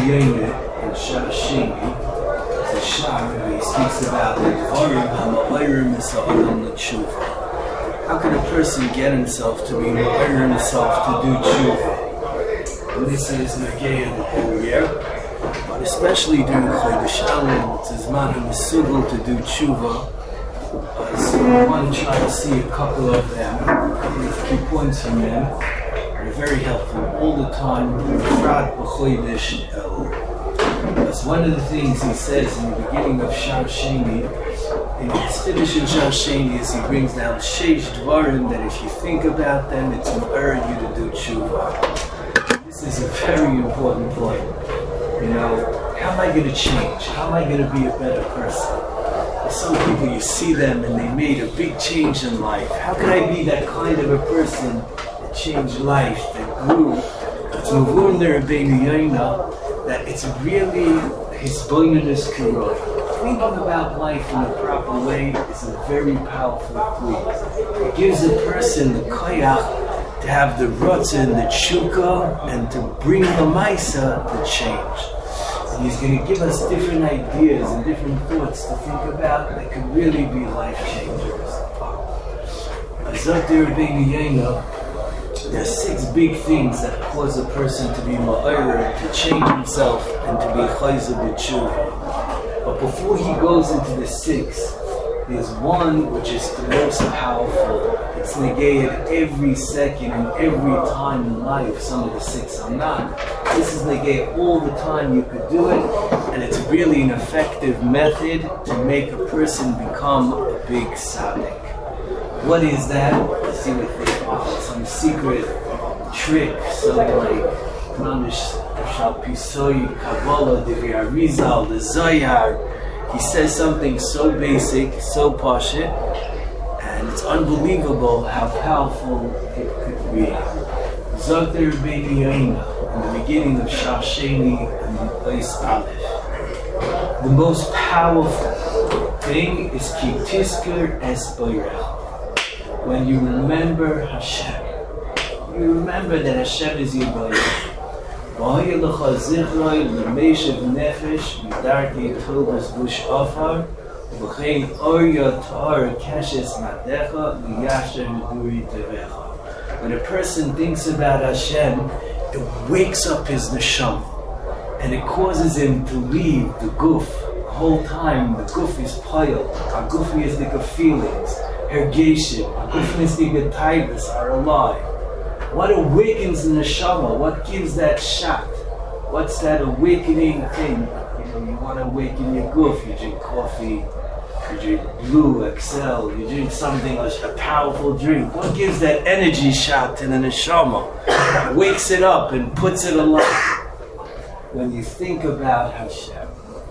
Yoyne in Shar Sheni. The Shar, he speaks about the Dvarim HaMa'ayrim Misa'adam L'Tshuva. How can a person get himself to be Ma'ayrim himself to do Tshuva? And this is Nageya the whole year, but especially during Chodesh Elul, it's as man HaMesugel to do Tshuva. So I want to try to see a couple of them, a couple of key points from them. They're very helpful all the time. B'frat b'chodesh Elul. That's one of the things he says in the beginning of Shar Sheni. In his finish in Shar Sheni, is he brings down Sheish Dvarim that if you think about them, it's an urge you to do Tshuva. This is a very important point. You know, how am I going to change? How am I going to be a better person? Some people, you see them and they made a big change in life. How can I be that kind of a person that changed life, that grew? It's Mavur L'Rabbeinu Yoyna, that it's really his boynus kirov. Thinking about life in a proper way is a very powerful tool. It gives a person the koyach to have the rotzen, the tshuka, and to bring the maisa to change. And he's going to give us different ideas and different thoughts to think about that could really be life changers. Azot Rabbeinu Yoyna, there are 6 big things that cause a person to be ma'ayir, to change himself, and to be chayzer b'tshuva. But before he goes into the 6, there's one which is the most powerful. It's negated every second and every time in life. Some of the 6 are not. This is negated all the time. You could do it, and it's really an effective method to make a person become a big tzaddik. What is that? Let's see what they call some secret trick, some like Mamish Shal Pisoy, Kabbalah, Divrei Arizal, the Zohar. He says something so basic, so pashut, and it's unbelievable how powerful it could be. Zot Rabbeinu Yoyna, in the beginning of Shar Sheni and Ois Aleph. The most powerful thing is Ki Tizker Es Boirech. When you remember Hashem, you remember that Hashem is your Boirech. V'hoya lecha zichroi l'meishev nefesh v'darkei tobas bush ofar v'chein or yotar keshes madecha v'yasher v'duri tevecha. When a person thinks about Hashem, it wakes up his neshama, and it causes him to leave the guf. The whole time the guf is piled. Our guf is the feelings, hergeshim, our guf is the taibas are alive. What awakens the neshama? What gives that shot? What's that awakening thing? You know, you want to awaken your guf. You drink coffee, you drink Blue, Excel, you drink something, a powerful drink. What gives that energy shot to the neshama? Wakes it up and puts it alive. When you think about Hashem,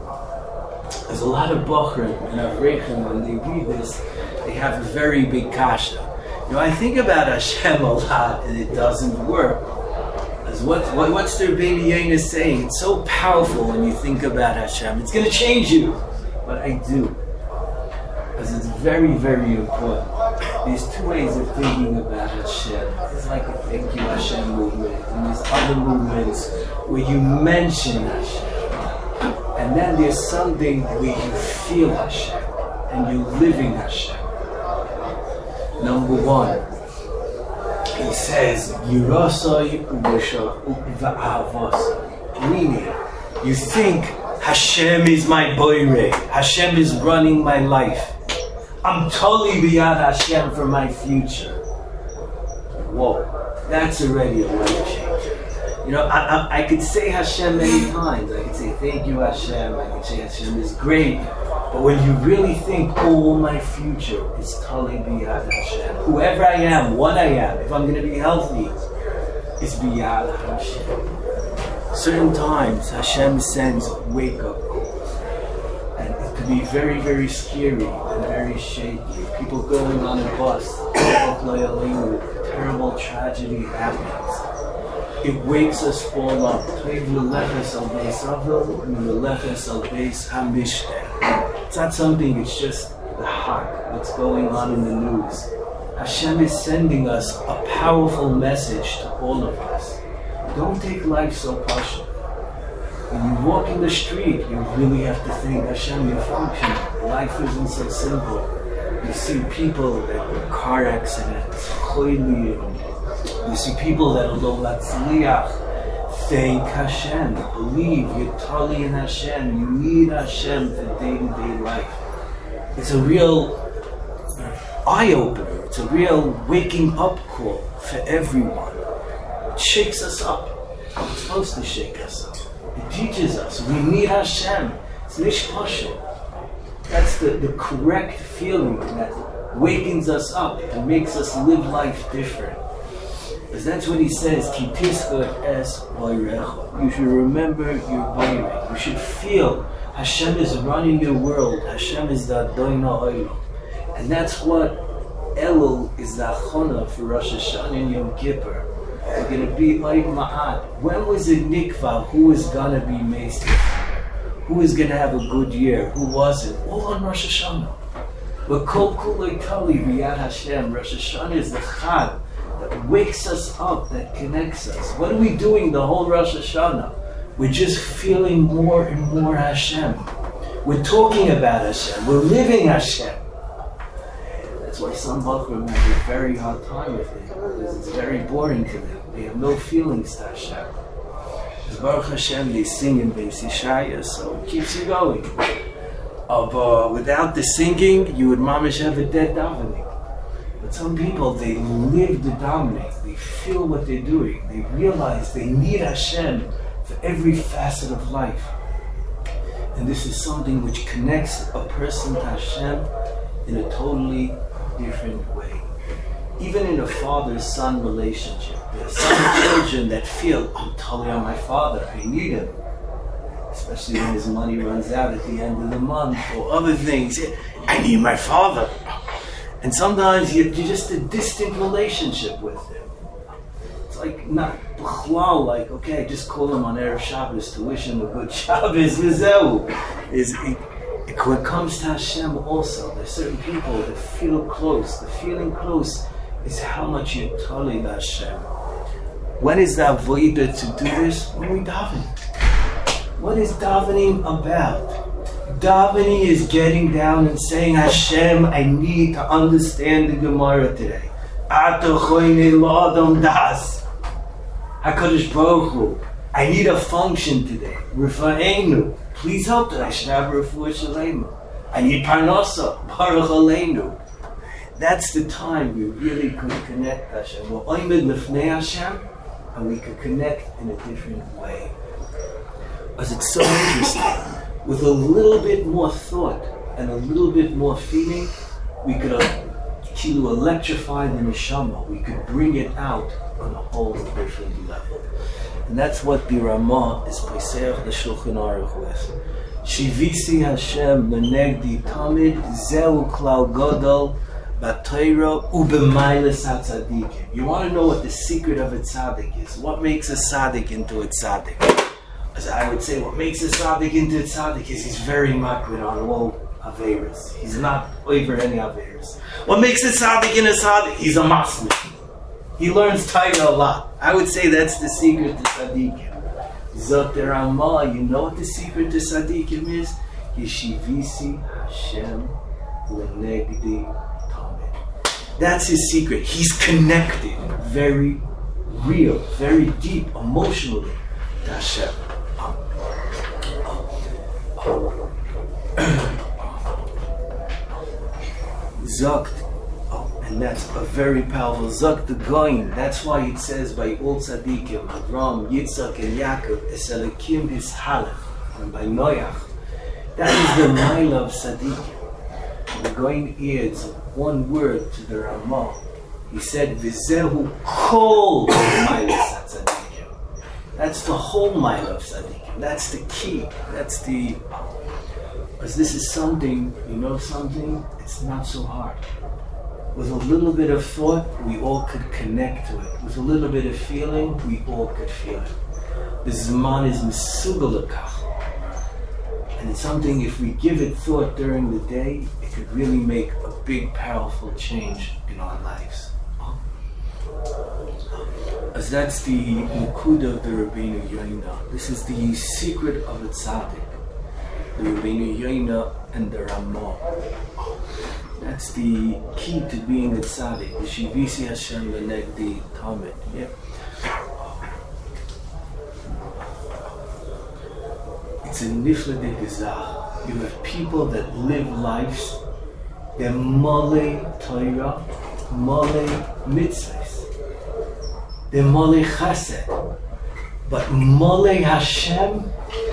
there's a lot of Bachrim and Avreichim, when they read this, they have a very big kasha. You know, I think about Hashem a lot, and it doesn't work. As what's the Rabbeinu Yoyna saying? It's so powerful when you think about Hashem. It's going to change you. But I do. Because it's very, very important. There's 2 ways of thinking about Hashem. It's like a Thank You Hashem movement. And there's other movements where you mention Hashem. And then there's something where you feel Hashem. And you're living Hashem. Number 1, he says, Yirasai v'ahavasai. Meaning, you think Hashem is my boireh. Hashem is running my life. I'm totally beyond Hashem for my future. Whoa, that's already a life changer. You know, I could say Hashem many times. I could say thank you Hashem. I could say Hashem is great. But when you really think, oh, my future is totally beyond Hashem. Whoever I am, what I am, if I'm going to be healthy, is beyond Hashem. Certain times, Hashem sends wake-up calls. And it could be very, very scary and very shaky. People going on a bus, a terrible tragedy happens. It wakes us all up. It's not something, it's just the hak, what's going on in the news. Hashem is sending us a powerful message to all of us. Don't take life so partial. When you walk in the street, you really have to think, Hashem, you're functioning. Life isn't so simple. You see people that were car accidents, you see people that are lo latzliach. Thank Hashem, believe, you're totally in Hashem, you need Hashem for day-to-day life. It's a real eye-opener, it's a real waking up call for everyone. It shakes us up. It's supposed to shake us up. It teaches us we need Hashem. It's nishpashim. That's the correct feeling that wakens us up and makes us live life different. Because that's what he says, Ki tizkor es boirecha. You should remember your boireh. You should feel Hashem is running your world. Hashem is the Adonai Olam. And that's what Elul is the achona for Rosh Hashanah and Yom Kippur. We're going to be like Ma'at. When was it Nikva? Who is going to be Meisik? Who is going to have a good year? Who wasn't? All on Rosh Hashanah. But Kol Kulei Tali B'Yad Hashem. Rosh Hashanah is the Chag that wakes us up, that connects us. What are we doing the whole Rosh Hashanah? We're just feeling more and more Hashem. We're talking about Hashem. We're living Hashem. That's why some Bachrim have a very hard time with it, because it's very boring to them. They have no feelings to Hashem. As Baruch Hashem, they sing in Beis Yeshaya, so it keeps you going. But without the singing, you would mamish have a dead davening. But some people, they live the davening. They feel what they're doing. They realize they need Hashem for every facet of life. And this is something which connects a person to Hashem in a totally different way. Even in a father-son relationship, there are some children that feel, I'm totally on my father, I need him. Especially when his money runs out at the end of the month or other things. I need my father. And sometimes you're just a distant relationship with him. It's like not b'chlal, like, okay, just call him on Erev Shabbos to wish him a good Shabbos. When it comes to Hashem also, there's certain people that feel close. The feeling close is how much you're totally to Hashem. When is the avodah to do this? When we daven. What is davening about? Davening is getting down and saying, Hashem, I need to understand the Gemara today. Ato choyne lo das. HaKadosh Baruch Hu, I need a function today. Rifa'enu. Please help that I should have refuah shalema. I need parnasa. Baruch Aleinu. That's the time we really could connect Hashem. We're oimed lifnei Hashem, and we could connect in a different way. Because it's so interesting. With a little bit more thought and a little bit more feeling, we could electrify the neshama. We could bring it out on a whole different level. And that's what the Ramah is Paisech the Shulchan Aruch with. Shivisi Hashem lenegdi tamid zeu klal gadol b'Torah u'b'mailas hatzadikim. You want to know what the secret of a tzaddik is? What makes a tzaddik into a tzaddik? As I would say, what makes a tzaddik into a tzaddik is he's very makrid on all averos. He's not over any averos. What makes a tzaddik in a tzaddik? He's a masmid. He learns Torah a lot. I would say that's the secret to tzaddikim. Zot der Ramah, you know what the secret to tzaddikim is? Yeshivisi Hashem lenegdi tamid. That's his secret. He's connected, very real, very deep, emotionally to Hashem. Zakt, and that's a very powerful Zakt the Goyim. That's why it says by all tzaddikim, Avram, Yitzchak, and Yaakov, Eselakim is Halach, and by Noach. That is the mile of tzaddikim. The Goyim adds one word to the Ramah. He said, V'zehu kol milas tzaddikim. That's the whole mile of tzaddikim. That's the key. That's the. Because this is something, you know something? It's not so hard. With a little bit of thought, we all could connect to it. With a little bit of feeling, we all could feel it. The Zman is Mesugal Lekach. And it's something, if we give it thought during the day, it could really make a big, powerful change in our lives. As that's the Nakuda of the Rabbeinu Yoina. This is the secret of the Tzaddik. The Rabbeinu Yoina and the Ramah. That's the key to being a Tzaddik. The Shivisi Hashem Lenegdi Tamid. Yeah. It's a nifla de gezach. You have people that live lives, they're male Torah, male mitzvahs, they're male chesed, but male Hashem,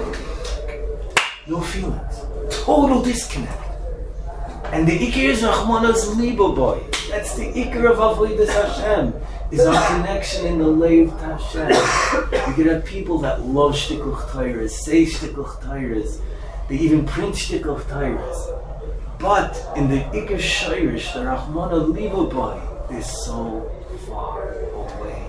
no feelings, total disconnect. And the ikar is Rachmana's libo boy. That's the ikar of Avodas Hashem. Is our connection in the Leiv to Hashem. You can have people that love shtikluch Torahs, say shtikluch Torahs, they even print shtikluch Torahs. But in the Ikar Shirish, the Rachmana Libobai is so far away.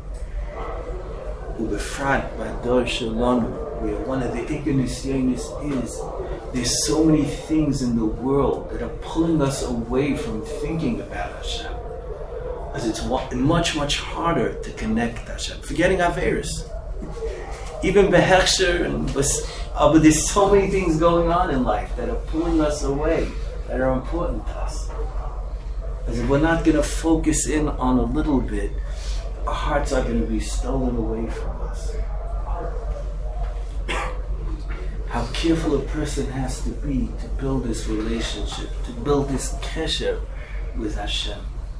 Ubefrat Bador Shalanu, where one of the Ikar Nisyonis is, there's so many things in the world that are pulling us away from thinking about Hashem. As it's much, much harder to connect to Hashem. Forgetting Averis. Even Behechsher, but there's so many things going on in life that are pulling us away, that are important to us. As if we're not going to focus in on a little bit, our hearts are going to be stolen away from us. How careful a person has to be to build this relationship, to build this kesher with Hashem.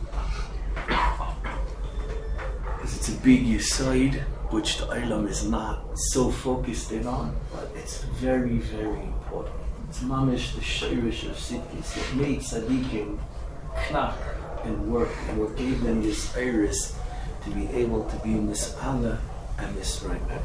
Because it's a big yisoid, which the Olam is not so focused in on, but it's very, very important. It's mamish, the shirish of Siddhis. It made tzaddikim knack and work, and what gave them this iris to be able to be mis'ala and mis'rayim.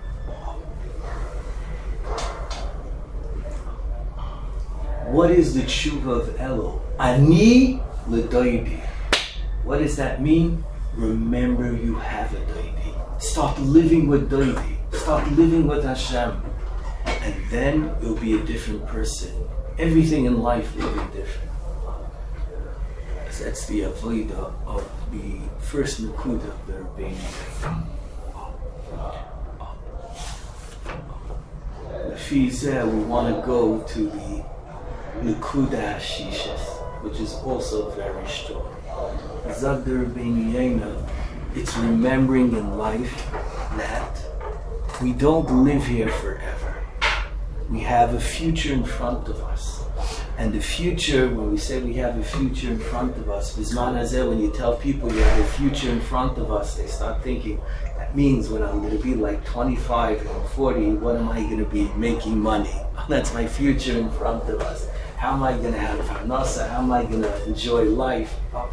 What is the tshuva of Elul? Ani l'doidi. What does that mean? Remember you have a doidi. Start living with doidi. Start living with Hashem. And then you'll be a different person. Everything in life will be different. So that's the avodah of the first Nakuda of the Rabbeinu. Lefizeh, we want to go to the Nakuda Hashishis, which is also very strong. Zag the Rabbeinu Yoina, it's remembering in life that we don't live here forever. We have a future in front of us. And the future, when we say we have a future in front of us, Bizman Hazeh, when you tell people you have a future in front of us, they start thinking, that means when I'm going to be like 25 or 40, what am I going to be making money? That's my future in front of us. How am I going to have parnasa? How am I going to enjoy life?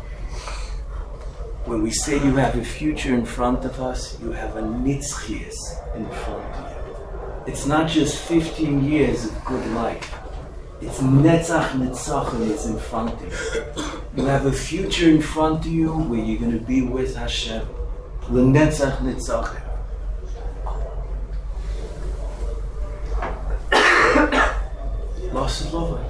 When we say you have a future in front of us, you have a nitzchias in front of you. It's not just 15 years of good life. It's netzach nitzachim is in front of you. You have a future in front of you where you're going to be with Hashem. L'netzach nitzachim. Lost is love.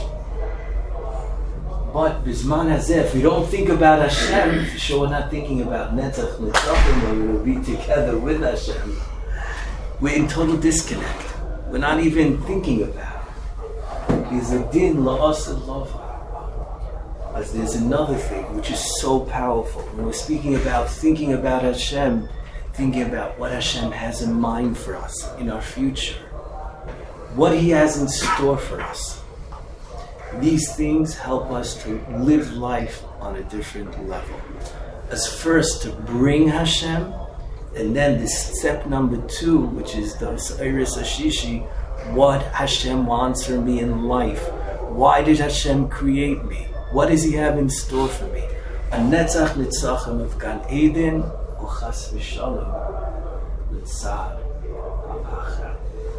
But Bizman Hazeh, if we don't think about Hashem, for sure we're not thinking about Netzach Nitzachim, where we will be together with Hashem. We're in total disconnect. We're not even thinking about it. There's a din la'asad lava. As there's another thing which is so powerful. When we're speaking about thinking about Hashem, thinking about what Hashem has in mind for us in our future, what He has in store for us. These things help us to live life on a different level. As first to bring Hashem, and then this step number 2, which is the Iris Ashishi, what Hashem wants from me in life. Why did Hashem create me? What does He have in store for me? A netzach nitzachim of Gan Eden, uchas v'shalom, l'tzad ha'achar.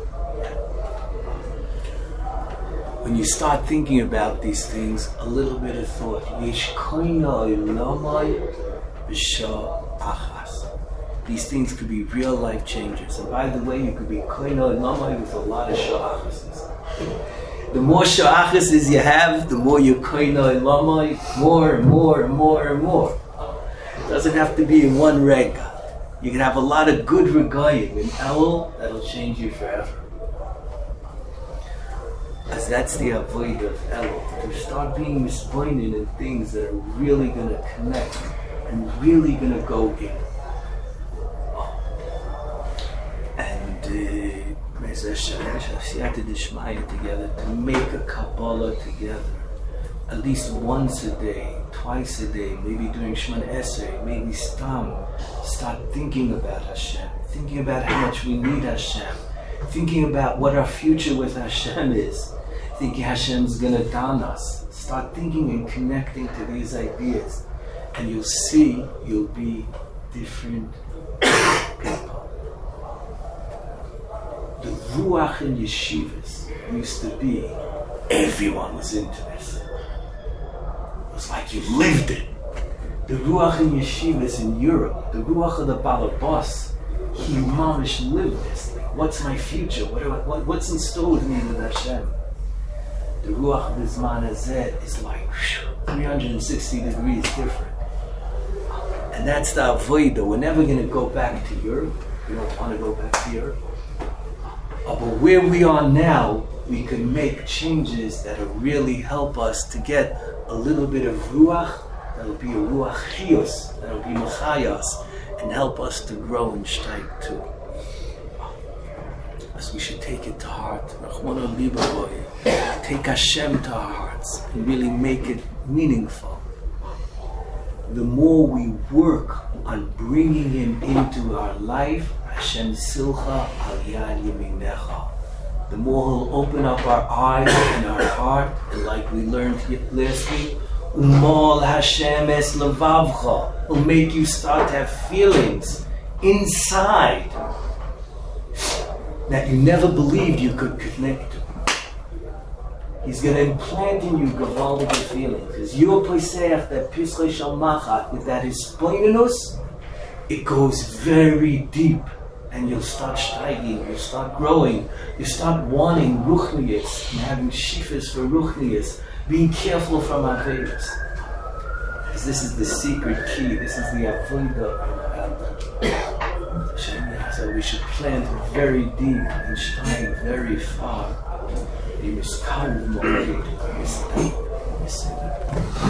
When you start thinking about these things, a little bit of thought. These things could be real life changers. And by the way, you could be koino lamai with a lot of sha'achases. The more sha'achases you have, the more you koino lamai, more and more and more and more. It doesn't have to be in one rega. You can have a lot of good regayim in Elul that'll change you forever. Because that's the avoid of Elul. To start being mispointed in things that are really going to connect and really going to go in. And Siyata Dishmaya together, to make a Kabbalah together. At least once a day, twice a day, maybe during Shemon Esrei, maybe start thinking about Hashem, thinking about how much we need Hashem, thinking about what our future with Hashem is, thinking Hashem's gonna don us. Start thinking and connecting to these ideas, and you'll see you'll be different people. The Ruach in yeshivas used to be, everyone was into this. It was like you lived it. The Ruach in yeshivas in Europe, the Ruach of the Balabas, he mamish lived this. Like, what's my future? What's in store with me with Hashem? The Ruach of the Zman Hazeh is like 360 degrees different. And that's the Avodah. We're never going to go back to Europe. We don't want to go back to Europe. But where we are now, we can make changes that'll really help us to get a little bit of Ruach, that'll be a Ruach Chiyus, that'll be Machayas, and help us to grow and steig too. As we should take it to heart. Rachmana liba, take Hashem to our hearts and really make it meaningful. The more we work on bringing Him into our life, Hashem silcha al yad yaminecha, the more He'll open up our eyes and our heart, and like we learned last week, Umol Hashem es levavcha, will make you start to have feelings inside that you never believed you could connect to. He's going to implant in you gavaldige feelings. Because your poiseach, that Pischei Shal Machat, with that hispoinenus, it goes very deep. And you'll start steiging, you'll start growing, you start wanting ruchnius, and having shifas for ruchnius, being careful from avedas. Because this is the secret key, this is the avodah. So we should plant very deep and steig very far. You must come more.